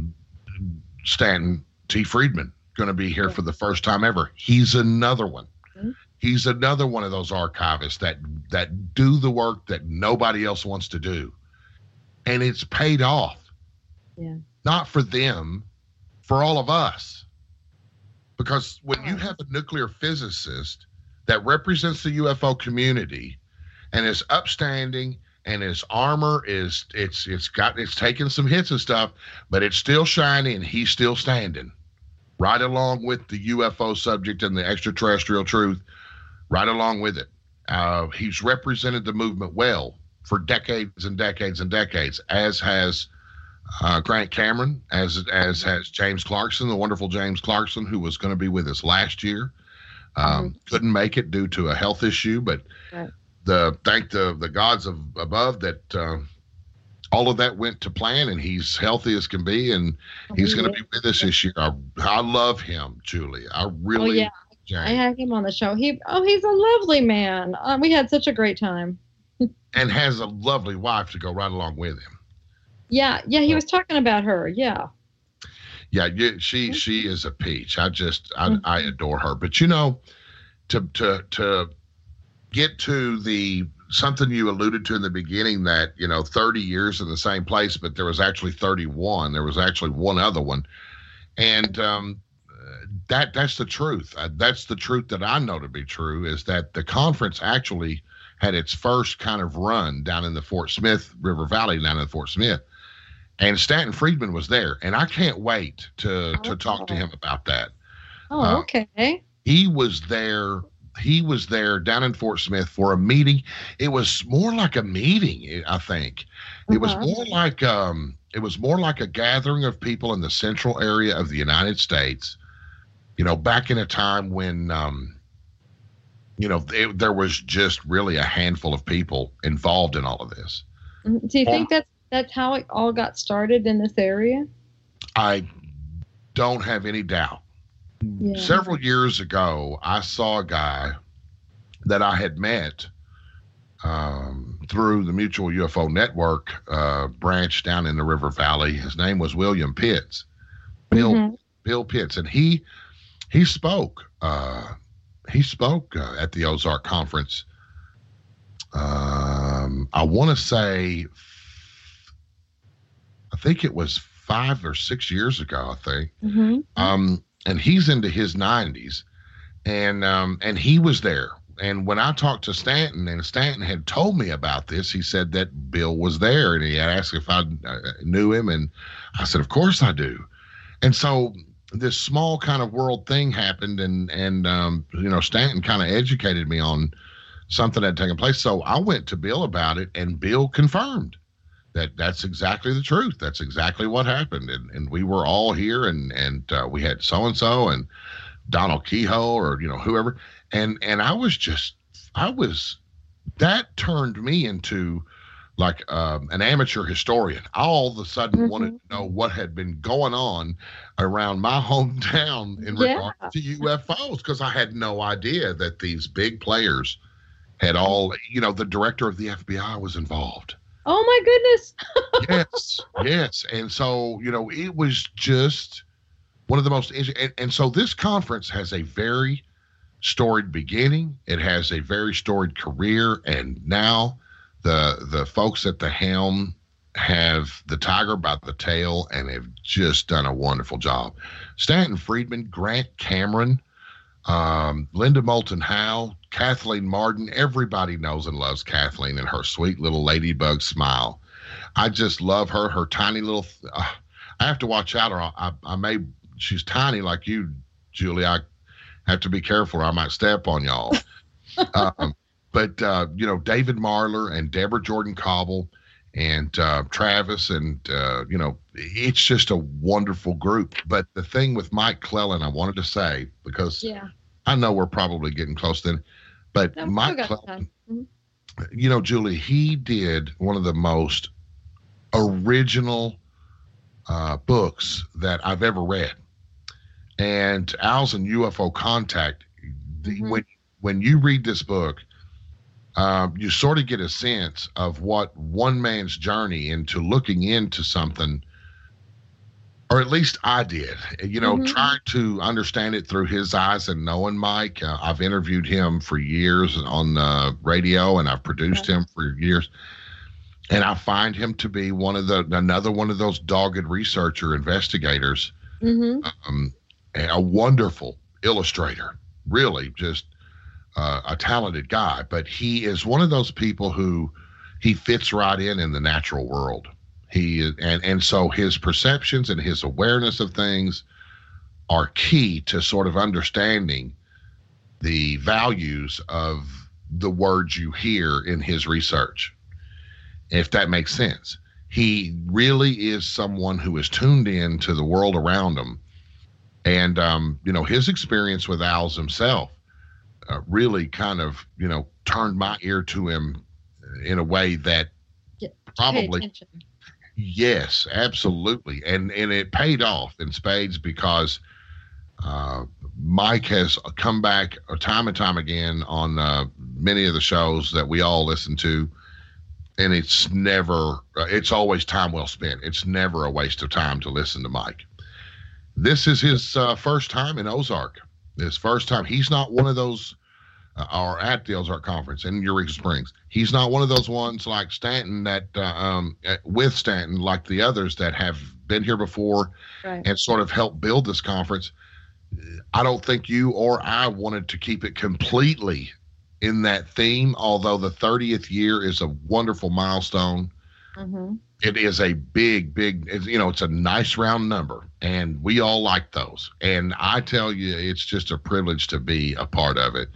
[SPEAKER 2] Stanton T. Friedman, going to be here for the first time ever. He's another one. Mm-hmm. He's another one of those archivists that that do the work that nobody else wants to do. And it's paid off. Yeah. Not for them, for all of us. Because when you have a nuclear physicist that represents the U F O community and is upstanding and his armor is it's it's got it's taken some hits and stuff, but it's still shiny and he's still standing. Right along with the U F O subject and the extraterrestrial truth, right along with it. Uh, he's represented the movement well for decades and decades and decades, as has uh, Grant Cameron, as as has James Clarkson, the wonderful James Clarkson, who was going to be with us last year. Um, mm-hmm. Couldn't make it due to a health issue, but right. the thank the the gods of above that uh, all of that went to plan, and he's healthy as can be, and he's going to be with us this year. I, I love him, Julie. I really.
[SPEAKER 1] Oh, yeah. I had him on the show. He, oh, he's a lovely man. Uh, we had such a great time.
[SPEAKER 2] And has a lovely wife to go right along with him.
[SPEAKER 1] Yeah, yeah. He was talking about her. Yeah.
[SPEAKER 2] Yeah, yeah. She she is a peach. I just I, mm-hmm. I adore her. But you know, to to to get to the something you alluded to in the beginning, that, you know, thirty years in the same place, but there was actually thirty-one. There was actually one other one. And um, that that's the truth. Uh, that's the truth that I know to be true, is that the conference actually had its first kind of run down in the Fort Smith River Valley, down in Fort Smith. And Stanton Friedman was there. And I can't wait to, to oh. talk to him about that.
[SPEAKER 1] Oh, okay.
[SPEAKER 2] Uh, he was there he was there down in Fort Smith for a meeting. It was more like a meeting, I think. It was
[SPEAKER 1] Uh-huh.
[SPEAKER 2] more like um, it was more like a gathering of people in the central area of the United States. You know, back in a time when um, you know it, there was just really a handful of people involved in all of this.
[SPEAKER 1] Mhm. Do you think that's that's how it all got started in this area?
[SPEAKER 2] I don't have any doubt.
[SPEAKER 1] Yeah.
[SPEAKER 2] Several years ago, I saw a guy that I had met um, through the Mutual U F O Network uh, branch down in the River Valley. His name was William Pitts, Bill
[SPEAKER 1] Mhm.
[SPEAKER 2] Bill Pitts, and he he spoke uh, he spoke uh, at the Ozark Conference. Um, I want to say, I think it was five or six years ago. I think.
[SPEAKER 1] Mhm.
[SPEAKER 2] Um, and he's into his nineties, and um, and he was there. And when I talked to Stanton, and Stanton had told me about this, he said that Bill was there, and he had asked if I uh, knew him, and I said, "Of course I do." And so this small kind of world thing happened, and and um, you know, Stanton kind of educated me on something that had taken place. So I went to Bill about it, and Bill confirmed that that's exactly the truth. That's exactly what happened. And and we were all here, and and uh, we had so and so and Donald Kehoe, or you know, whoever. And and I was just I was that turned me into like um, an amateur historian. I all of a sudden
[SPEAKER 1] Mhm.
[SPEAKER 2] wanted to know what had been going on around my hometown in
[SPEAKER 1] Yeah.
[SPEAKER 2] regard to U F Os, because I had no idea that these big players had all, you know, the director of the F B I was involved.
[SPEAKER 1] Oh my goodness.
[SPEAKER 2] Yes, yes. And so, you know, it was just one of the most, and, and so this conference has a very storied beginning. It has a very storied career. And now the, the folks at the helm have the tiger by the tail and have just done a wonderful job. Stanton Friedman, Grant Cameron, um, Linda Moulton Howe, Kathleen Martin. Everybody knows and loves Kathleen and her sweet little ladybug smile. I just love her. Her tiny little. Uh, I have to watch out, or I, I may. She's tiny like you, Julie. I have to be careful, or I might step on y'all. um, but uh, you know, David Marler and Deborah Jordan Cobble and uh, Travis, and uh, you know, it's just a wonderful group. But the thing with Mike Clellan, I wanted to say, because
[SPEAKER 1] Yeah.
[SPEAKER 2] I know we're probably getting close then, but
[SPEAKER 1] No, we
[SPEAKER 2] Mike
[SPEAKER 1] still got
[SPEAKER 2] Clellan,
[SPEAKER 1] time. Mhm.
[SPEAKER 2] you know, Julie, he did one of the most original uh, books that I've ever read. And Owls and U F O Contact, the,
[SPEAKER 1] Mhm.
[SPEAKER 2] when when you read this book, um, you sort of get a sense of what one man's journey into looking into something, or at least I did, you know,
[SPEAKER 1] Mhm.
[SPEAKER 2] trying to understand it through his eyes. And knowing Mike, uh, I've interviewed him for years on uh, radio, and I've produced him for years. And I find him to be one of the another one of those dogged researcher investigators,
[SPEAKER 1] Mhm.
[SPEAKER 2] um, and a wonderful illustrator, really just uh, a talented guy. But he is one of those people who he fits right in in the natural world. He is, and and so his perceptions and his awareness of things are key to sort of understanding the values of the words you hear in his research, if that makes sense. He really is someone who is tuned in to the world around him. And, um, you know, his experience with owls himself uh, really kind of, you know, turned my ear to him in a way that
[SPEAKER 1] Yeah, Pay
[SPEAKER 2] probably,
[SPEAKER 1] attention.
[SPEAKER 2] yes, absolutely. And, and it paid off in spades, because uh, Mike has come back time and time again on uh, many of the shows that we all listen to. And it's never, uh, it's always time well spent. It's never a waste of time to listen to Mike. This is his uh, first time in Ozark. His first time. He's not one of those, uh, or at the Ozark Conference in Eureka Springs. He's not one of those ones like Stanton that, uh, um, uh, with Stanton, like the others that have been here before
[SPEAKER 1] Right.
[SPEAKER 2] and sort of helped build this conference. I don't think you or I wanted to keep it completely in that theme, although the thirtieth year is a wonderful milestone.
[SPEAKER 1] Mhm.
[SPEAKER 2] It is a big, big, it's, you know, it's a nice round number, and we all like those. And I tell you, it's just a privilege to be a part of it.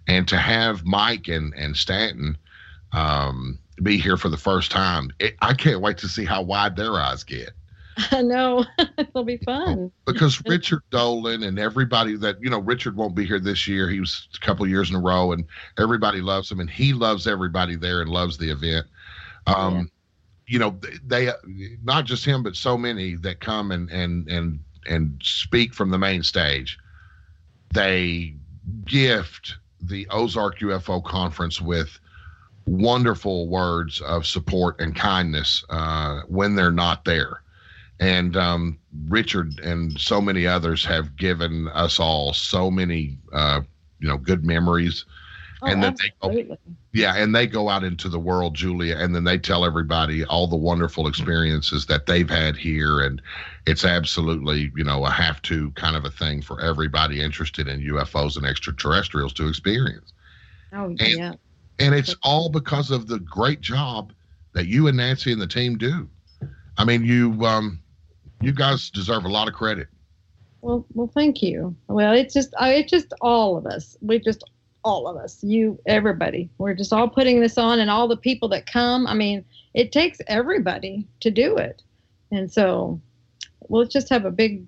[SPEAKER 2] and to have Mike and and Stanton um, be here for the first time, it, I can't wait to see how wide their eyes get.
[SPEAKER 1] I know. It'll be fun.
[SPEAKER 2] Because Richard Dolan and everybody that, you know, Richard won't be here this year. He was a couple of years in a row, and everybody loves him, and he loves everybody there and loves the event. Um, yeah. You know, they, not just him, but so many that come and, and, and, and speak from the main stage. They gift the Ozark U F O Conference with wonderful words of support and kindness uh, when they're not there. And um, Richard and so many others have given us all so many, uh, you know, good memories.
[SPEAKER 1] Oh,
[SPEAKER 2] and then
[SPEAKER 1] absolutely.
[SPEAKER 2] they go, yeah, and they go out into the world, Julia, and then they tell everybody all the wonderful experiences that they've had here. And it's absolutely, you know, a have-to kind of a thing for everybody interested in U F Os and extraterrestrials to experience.
[SPEAKER 1] Oh,
[SPEAKER 2] and,
[SPEAKER 1] yeah.
[SPEAKER 2] And it's all because of the great job that you and Nancy and the team do. I mean, you um, you guys deserve a lot of credit.
[SPEAKER 1] Well, well, thank you. Well, it's just, I, it's just all of us. We just, all of us, you, everybody. We're just all putting this on, and all the people that come. I mean, it takes everybody to do it, and so we'll just have a big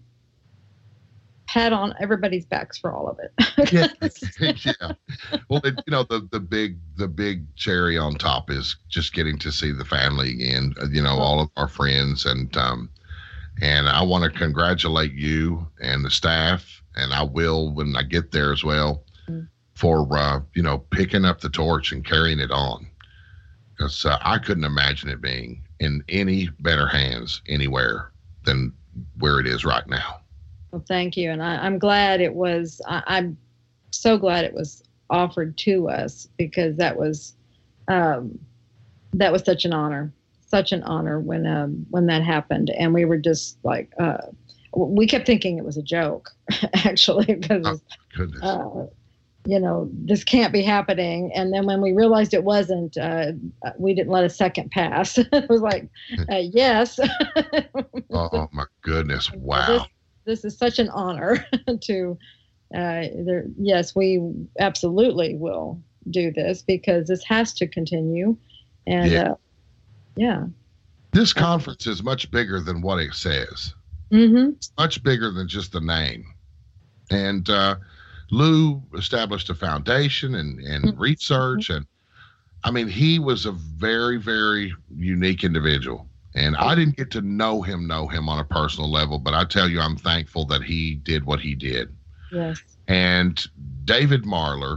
[SPEAKER 1] pat on everybody's backs for all of it.
[SPEAKER 2] yeah, yeah. Well, it, you know, the the big the big cherry on top is just getting to see the family again. You know, all of our friends, and um, and I want to congratulate you and the staff, and I will when I get there as well, mm. for uh, you know, picking up the torch and carrying it on, because uh, I couldn't imagine it being in any better hands anywhere than where it is right now.
[SPEAKER 1] Well, thank you. And I, I'm glad it was, I, I'm so glad it was offered to us, because that was, um, that was such an honor, such an honor when, um, when that happened. And we were just like, uh, we kept thinking it was a joke, actually, because,
[SPEAKER 2] oh, goodness.
[SPEAKER 1] Uh, you know, this can't be happening. And then when we realized it wasn't, uh, we didn't let a second pass. It was like, uh, yes.
[SPEAKER 2] Oh my goodness. Wow.
[SPEAKER 1] This, this is such an honor to, uh, there, yes, we absolutely will do this, because this has to continue. And yeah. Uh, yeah.
[SPEAKER 2] This conference is much bigger than what it says.
[SPEAKER 1] Mm-hmm.
[SPEAKER 2] It's much bigger than just the name. And, uh, Lou established a foundation and, and mm-hmm. research. And I mean, he was a very, very unique individual. And I didn't get to know him, know him on a personal level, but I tell you, I'm thankful that he did what he did.
[SPEAKER 1] Yes.
[SPEAKER 2] And David Marler,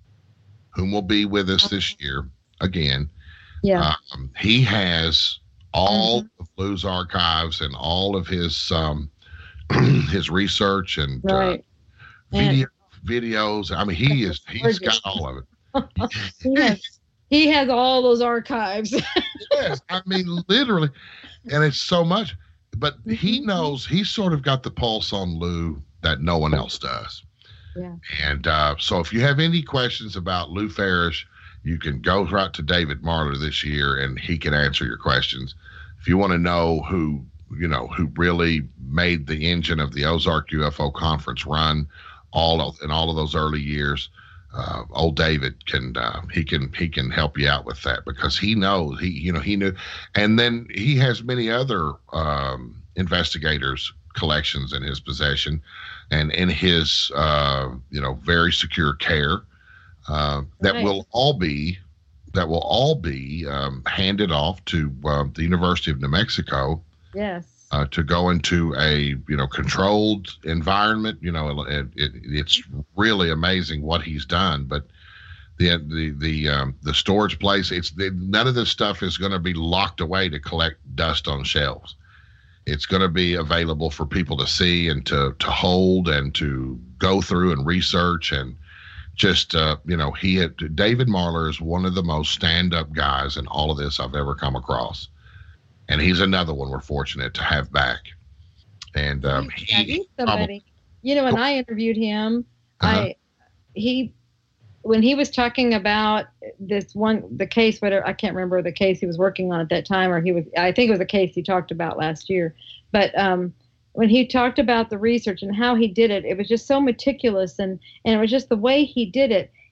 [SPEAKER 2] whom will be with us this year again,
[SPEAKER 1] yeah,
[SPEAKER 2] um, he has all mm-hmm. of Lou's archives and all of his um, his research and,
[SPEAKER 1] right.
[SPEAKER 2] uh, video, and videos. I mean, he is he's got all of it.
[SPEAKER 1] Yes. He has all those archives.
[SPEAKER 2] Yes, I mean, literally. And it's so much. But he knows, he's sort of got the pulse on Lou that no one else does.
[SPEAKER 1] Yeah.
[SPEAKER 2] And uh, so if you have any questions about Lou Farish, you can go right to David Marler this year, and he can answer your questions. If you want to know who, you know, who really made the engine of the Ozark U F O Conference run all of, in all of those early years, Uh, old David can uh, he can he can help you out with that, because he knows he you know he knew, and then he has many other um, investigators collections in his possession, and in his uh, you know very secure care uh, that
[SPEAKER 1] right.
[SPEAKER 2] will all be that will all be um, handed off to uh, the University of New Mexico.
[SPEAKER 1] Yes.
[SPEAKER 2] Uh, to go into a you know controlled environment, you know it, it, it's really amazing what he's done. But the the the um, the storage place, it's the, none of this stuff is going to be locked away to collect dust on shelves. It's going to be available for people to see and to to hold and to go through and research, and just uh, you know he had, David Marler is one of the most stand up guys in all of this I've ever come across. And he's another one we're fortunate to have back. And um, he,
[SPEAKER 1] yeah, he's somebody. You know, when I interviewed him,
[SPEAKER 2] uh-huh.
[SPEAKER 1] I he when he was talking about this one, the case, whatever, I can't remember the case he was working on at that time, or he was, I think it was a case he talked about last year. But um, when he talked about the research and how he did it, it was just so meticulous, and and it was just the way he did it.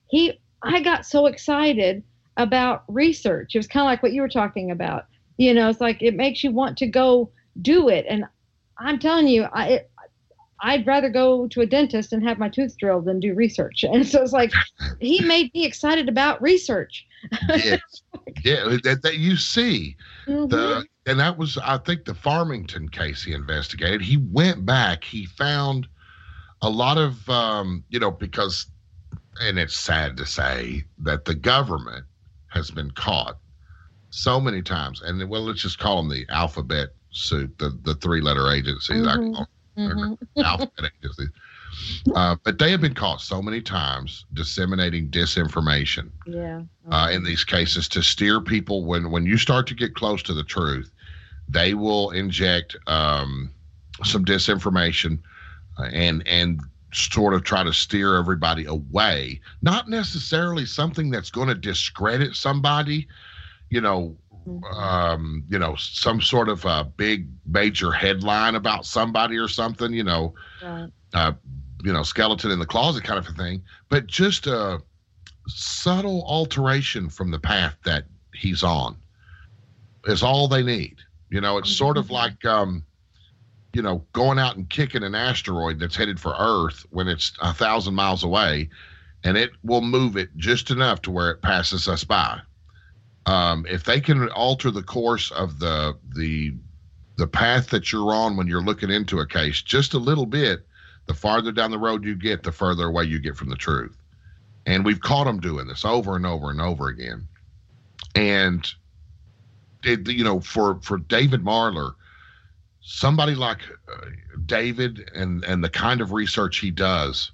[SPEAKER 1] he, I got so excited about research. It was kind of like what you were talking about. You know, it's like it makes you want to go do it. And I'm telling you, I, it, I'd rather go to a dentist and have my tooth drilled than do research. And so it's like he made me excited about research.
[SPEAKER 2] Yes. Yeah, that, that you see
[SPEAKER 1] Mhm.
[SPEAKER 2] the and that was, I think, the Farmington case he investigated. He went back, he found a lot of um, you know, because, and it's sad to say that the government has been caught so many times, and well, let's just call them the alphabet soup, the the three letter agencies. I
[SPEAKER 1] Mhm.
[SPEAKER 2] call
[SPEAKER 1] Mhm.
[SPEAKER 2] them alphabet agencies. Uh, but they have been caught so many times disseminating disinformation
[SPEAKER 1] Yeah.
[SPEAKER 2] uh, in these cases to steer people. When when you start to get close to the truth, they will inject um, some disinformation uh, and and sort of try to steer everybody away. Not necessarily something that's going to discredit somebody, you know,
[SPEAKER 1] Mhm.
[SPEAKER 2] um, you know, some sort of a big major headline about somebody or something, you know,
[SPEAKER 1] Right.
[SPEAKER 2] uh, you know, skeleton in the closet kind of a thing, but just a subtle alteration from the path that he's on is all they need. You know, it's sort of
[SPEAKER 1] Mhm.
[SPEAKER 2] like, um, you know, going out and kicking an asteroid that's headed for Earth when it's a thousand miles away, and it will move it just enough to where it passes us by. Um, if they can alter the course of the the the path that you're on when you're looking into a case just a little bit, the farther down the road you get, the further away you get from the truth. And we've caught them doing this over and over and over again. And it, you know, for for David Marler, somebody like uh, David and and the kind of research he does,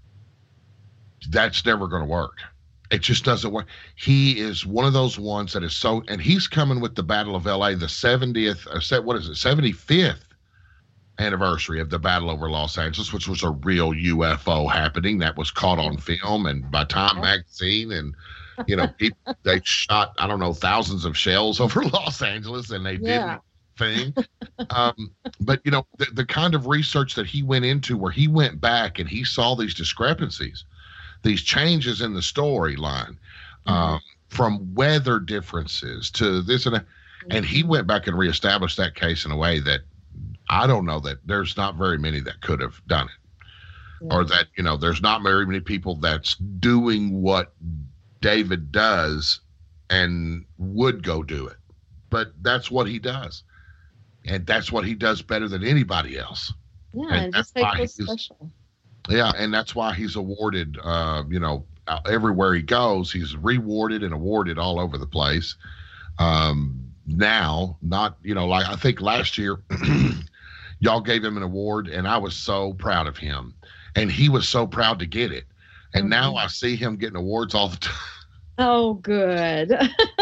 [SPEAKER 2] that's never going to work. It just doesn't work. He is one of those ones that is so, and he's coming with the Battle of L A, the seventieth, uh, se- what is it, seventy-fifth anniversary of the battle over Los Angeles, which was a real U F O happening that was caught on film and by Time Magazine. And, you know, people, they shot, I don't know, thousands of shells over Los Angeles and they
[SPEAKER 1] Yeah.
[SPEAKER 2] didn't thing. Um, but, you know, the, the kind of research that he went into where he went back and he saw these discrepancies, these changes in the storyline,
[SPEAKER 1] Mhm.
[SPEAKER 2] um, from weather differences to this and that. And he went back and reestablished that case in a way that I don't know that there's not very many that could have done it,
[SPEAKER 1] Yeah.
[SPEAKER 2] or that, you know, there's not very many people that's doing what David does and would go do it. But that's what he does. And that's what he does better than anybody else.
[SPEAKER 1] Yeah,
[SPEAKER 2] And
[SPEAKER 1] and
[SPEAKER 2] that's
[SPEAKER 1] just
[SPEAKER 2] why
[SPEAKER 1] make this
[SPEAKER 2] he's-
[SPEAKER 1] special.
[SPEAKER 2] Yeah, and that's why he's awarded, uh, you know, uh, everywhere he goes, he's rewarded and awarded all over the place. Um, now, not, you know, like I think last year, y'all gave him an award, and I was so proud of him. And he was so proud to get it. And
[SPEAKER 1] Mhm.
[SPEAKER 2] now I see him getting awards all the time.
[SPEAKER 1] Oh, good.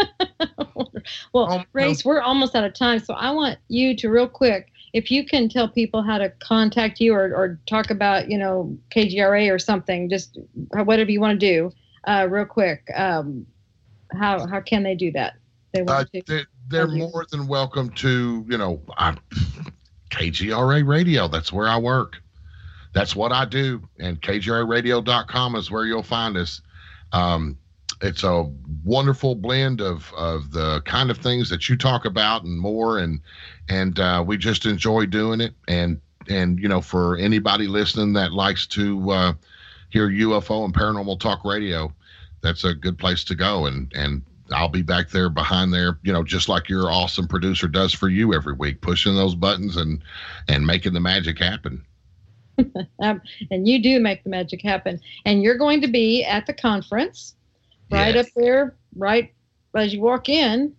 [SPEAKER 1] Well,
[SPEAKER 2] Um,
[SPEAKER 1] Race, we're almost out of time, so I want you to real quick, if you can tell people how to contact you or, or talk about, you know, K G R A or something, just whatever you want to do, uh, real quick. Um, how how can they do that? They
[SPEAKER 2] Uh,
[SPEAKER 1] want to.
[SPEAKER 2] they're they're
[SPEAKER 1] Thank you.
[SPEAKER 2] more than welcome to, you know, I'm, K G R A Radio. That's where I work. That's what I do. And K G R A radio dot com is where you'll find us. Um, it's a wonderful blend of of the kind of things that you talk about and more, and and uh, we just enjoy doing it. And and you know, for anybody listening that likes to uh, hear U F O and paranormal talk radio, that's a good place to go. And and I'll be back there behind there, you know, just like your awesome producer does for you every week, pushing those buttons and and making the magic happen.
[SPEAKER 1] Um, and you do make the magic happen. And you're going to be at the conference right
[SPEAKER 2] Yes.
[SPEAKER 1] up there, right as you walk in.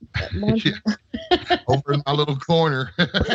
[SPEAKER 2] Over in my little corner.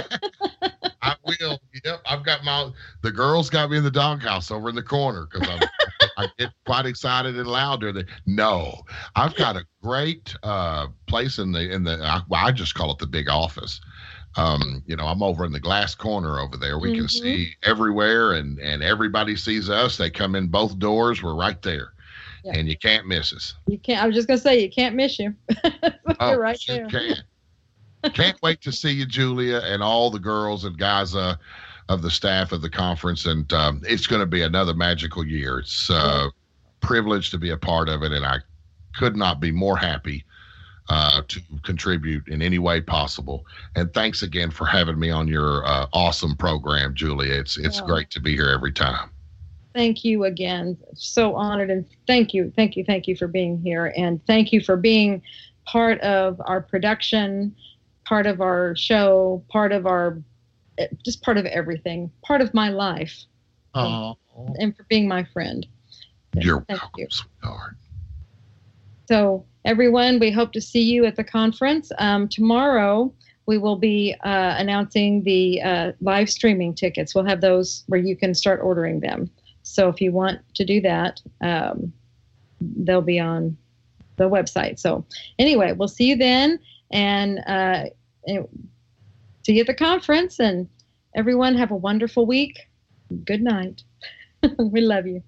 [SPEAKER 2] I will. Yep. I've got my, the girls got me in the doghouse over in the corner because I'm, I get quite excited and loud during the, no, I've got a great uh, place in the, in the, I, well, I just call it the big office. Um, you know, I'm over in the glass corner over there. We can
[SPEAKER 1] Mhm.
[SPEAKER 2] see everywhere and, and everybody sees us. They come in both doors. We're right there.
[SPEAKER 1] Yeah.
[SPEAKER 2] And you can't miss us.
[SPEAKER 1] You can't. I was just gonna say you can't miss you.
[SPEAKER 2] Oh,
[SPEAKER 1] You're right
[SPEAKER 2] you
[SPEAKER 1] there.
[SPEAKER 2] can. Can't wait to see you, Julia, and all the girls and guys uh, of the staff of the conference. And um, it's going to be another magical year. It's uh, privileged to be a part of it, and I could not be more happy uh, to contribute in any way possible. And thanks again for having me on your uh, awesome program, Julia. It's it's
[SPEAKER 1] Oh.
[SPEAKER 2] great to be here every time.
[SPEAKER 1] Thank you again. So honored, and thank you, thank you, thank you for being here, and thank you for being part of our production, part of our show, part of our, just part of everything, part of my life,
[SPEAKER 3] Oh,
[SPEAKER 1] and for being my friend.
[SPEAKER 2] You're
[SPEAKER 1] Thank
[SPEAKER 2] welcome,
[SPEAKER 1] you.
[SPEAKER 2] sweetheart.
[SPEAKER 1] So everyone, we hope to see you at the conference. Um, tomorrow, we will be uh, announcing the uh, live streaming tickets. We'll have those where you can start ordering them. So if you want to do that, um, they'll be on the website. So anyway, we'll see you then, and, uh, and see you at the conference. And everyone have a wonderful week. Good night. We love you.